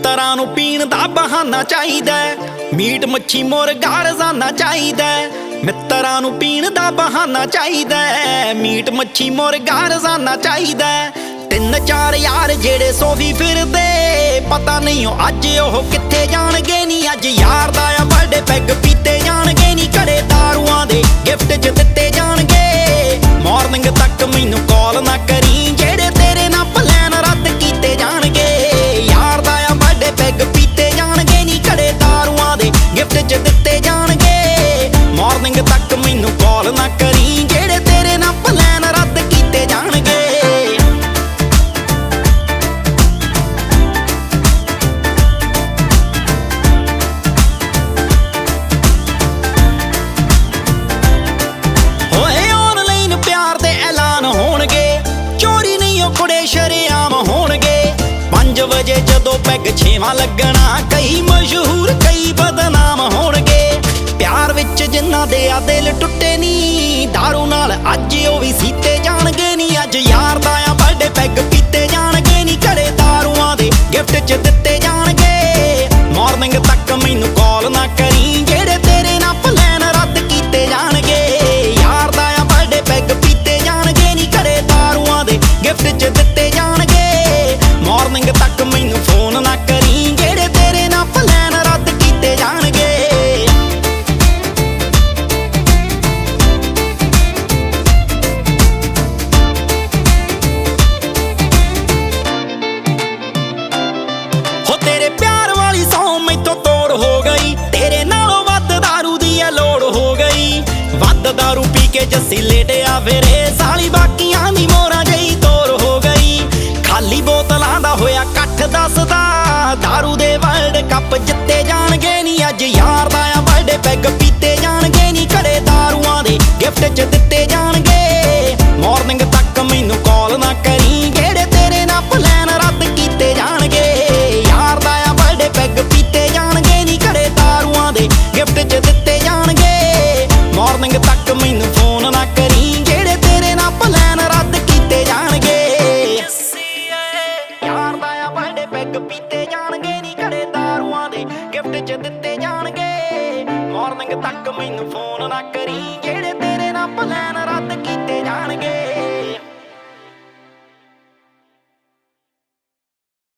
ਮਿੱਤਰਾਂ ਨੂੰ ਪੀਣ ਦਾ ਬਹਾਨਾ ਚਾਹੀਦਾ, ਮੀਟ ਮੱਛੀ ਮੁਰਗਾ ਰੋਜ਼ਾਨਾ ਚਾਹੀਦਾ। ਮਿੱਤਰਾਂ ਨੂੰ ਪੀਣ ਦਾ ਬਹਾਨਾ ਚਾਹੀਦਾ, ਮੀਟ ਮੱਛੀ ਮੁਰਗਾ ਰੋਜ਼ਾਨਾ ਚਾਹੀਦਾ। ਤਿੰਨ ਚਾਰ ਯਾਰ ਜਿਹੜੇ ਸੋਫੀ ਫਿਰਦੇ, ਪਤਾ ਨਹੀਂ ਉਹ ਅੱਜ ਉਹ ਕਿੱਥੇ ਜਾਣਗੇ। ਨੀ ਅੱਜ ਯਾਰ ਦਾ ਆ ਬਰਥਡੇ, ਪੈਗ ਪੀਤੇ ਜਾਣਗੇ। ਨੀ ਘੜੇ ਦਾਰੂਆਂ ਦੇ ਗਿਫਟ 'ਚ ਦਿੱਤੇ ਜਾਣਗੇ। ਮਾਰਨਿੰਗ ਤੱਕ ਮੈਨੂੰ ਕਾਲ ਨਾ ਕਰੀ, ਜਿਹੜੇ ਤੇਰੇ ਨਾਲ ਪਲਾਨ ਰੱਦ ਕੀਤੇ ਜਾਣਗੇ। ਯਾਰ ਦਾ ਆ ਬਰਥਡੇ, ਪੈਗ ਪੀਤੇ ਜਾਣਗੇ। ਨੀ ਘੜੇ ਦਾਰੂਆਂ ਦੇ ਗਿਫਟ 'ਚ ਦਿੱਤੇ ਜਾਣਗੇ। ਮਾਰਨਿੰਗ ਤੱਕ ਮੈਨੂੰ ਕਾਲ ਨਾ ਕਰੀ, ਜਿਹੜੇ ਤੇਰੇ ਨਾਲ ਪਲਾਨ ਰੱਦ ਕੀਤੇ ਜਾਣਗੇ। ਕੁੜੇ ਸ਼ਰੇਆਮ ਹੋਣਗੇ 5 ਵਜੇ ਜਦੋਂ ਪੈਗ 6ਵਾਂ ਲੱਗਣਾ। ਕਈ ਮਸ਼ਹੂਰ ਕਈ ਬਦਨਾਮ ਹੋਣਗੇ। ਪਿਆਰ ਵਿੱਚ ਜਿਨ੍ਹਾਂ ਦੇ ਆ ਦਿਲ ਟੁੱਟੇ ਨੀ, ਦਾਰੂ ਨਾਲ ਅੱਜ ਉਹ ਵੀ ਸੀਤੇ ਜਾਣਗੇ। ਨੀ ਅੱਜ ਯਾਰ ਦਾ ਆ ਬਰਥਡੇ, ਪੈਗ ਪੀਤੇ ਜਾਣਗੇ। ਨੀ ਘੜੇ ਦਾਰੂਆਂ ਦੇ ਗਿਫਟ 'ਚ ਦਿੱਤੇ ਜਾਣਗੇ। ਮਾਰਨਿੰਗ ਤੱਕ ਮੈਨੂੰ ਕਾਲ ਨਾ ਕਰੀ, ਜਿਹੜੇ ਤੇਰੇ ਨਾਲ ਪਲਾਨ ਰੱਦ ਕੀਤੇ ਜਾਣਗੇ। ਯਾਰ ਦਾ ਆ ਬਰਥਡੇ, ਪੈਗ ਪੀਤੇ ਜਾਣਗੇ। ਨੀ ਘੜੇ ਦਾਰੂਆਂ ਦੇ ਗਿਫਟ 'ਚ ਦਿੱਤੇ ਜਾਣਗੇ। ਮਾਰਨਿੰਗ ਤੱਕ ਮੈਨੂੰ ਫੋਨ ਨਾ ਕਰੀ, ਜਿਹੜੇ ਤੇਰੇ ਨਾਲ ਪਲਾਨ ਰੱਦ ਕੀਤੇ ਜਾਣਗੇ। ਹੋ ਤੇਰੇ ਪਿਆਰ ਵਾਲੀ ਸੌਂ ਮੈਥੋਂ ਤੋੜ ਹੋ ਗਈ, ਤੇਰੇ ਨਾਲੋਂ ਵੱਧ ਦਾਰੂ ਦੀ ਐ ਲੋੜ ਹੋ ਗਈ। ਵੱਧ ਦਾਰੂ ਪੀ ਕੇ ਜੱਸੀ ਲੇਟਿਆ ਫਿਰੇ, ਸਾਲੀ ਬਾਕੀਆਂ ਦੀ ਮੋਰਾਂ ਜਈ ਤੋਰ ਹੋ ਗਈ। ਖਾਲੀ ਬੋਤਲਾਂ ਦਾ ਹੋਇਆ ਇਕੱਠ ਦੱਸਦਾ, ਦਾਰੂ ਦੇ ਵਰਲਡ ਕੱਪ ਜਿੱਤੇ ਜਾਣਗੇ। ਨੀ ਅੱਜ ਯਾਰ ਦਾ ਆ ਬਰਥਡੇ, ਪੈਗ ਪੀਤੇ ਜਾਣਗੇ। ਨੀ ਘੜੇ ਦਾਰੂਆਂ ਦੇ ਗਿਫਟ 'ਚ ਦਿੱਤੇ ਜਾਣਗੇ। ਮਾਰਨਿੰਗ ਤੱਕ ਮੈਨੂੰ ਕਾਲ ਨਾ ਕਰੀ, ਜਿਹੜੇ ਤੇਰੇ ਨਾਲ ਪਲਾਨ ਰੱਦ ਕੀਤੇ ਜਾਣਗੇ। ਯਾਰ ਦਾ ਆ ਬਰਥਡੇ, ਪੈਗ ਪੀਤੇ ਜਾਣਗੇ। ਨੀ ਘੜੇ ਦਾਰੂਆਂ ਦੇ ਗਿਫਟ 'ਚ ਦਿੱਤੇ ਜਾਣਗੇ। ਮਾਰਨਿੰਗ ਤੱਕ ਮੈਨੂੰ ਫੋਨ ਨਾ ਕਰੀ, ਜਿਹੜੇ ਤੇਰੇ ਨਾਲ ਪਲਾਨ ਰੱਦ ਕੀਤੇ ਜਾਣਗੇ। ਯਾਰ ਦਾ ਆ ਬਰਥਡੇ, ਪੈਗ ਪੀਤੇ ਜਾਣਗੇ। ਨੀ ਘੜੇ ਦਾਰੂਆਂ ਦੇ ਗਿਫਟ 'ਚ ਦਿੱਤੇ ਜਾਣਗੇ। ਮਾਰਨਿੰਗ ਤੱਕ ਮੈਨੂੰ ਫੋਨ ਨਾ ਕਰੀ, ਜਿਹੜੇ